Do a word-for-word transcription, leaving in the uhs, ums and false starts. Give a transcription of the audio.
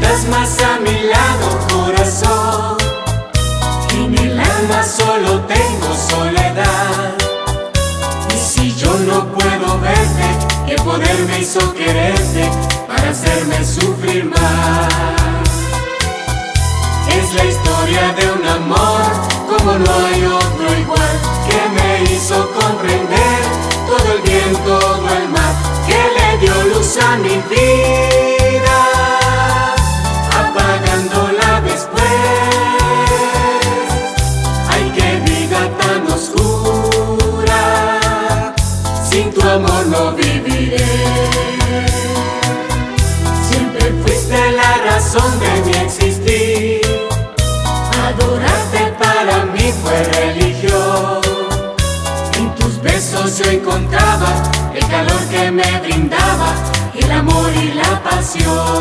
estás más a mi lado, corazón. En el alma solo tengo soledad. Y si yo no puedo verte, ¿qué poder me hizo quererte para hacerme sufrir más? Es la historia de un amor como no hay otro igual, que me hizo comprender todo el bien, todo el mal, que le dio luz a mi vida, apagándola después. Ay, qué vida tan oscura, sin tu amor no viviré. Siempre fuiste la razón de mi existir, adorarte para mí fue religión. En tus besos yo encontraba el calor que me brindaba, el amor y la pasión.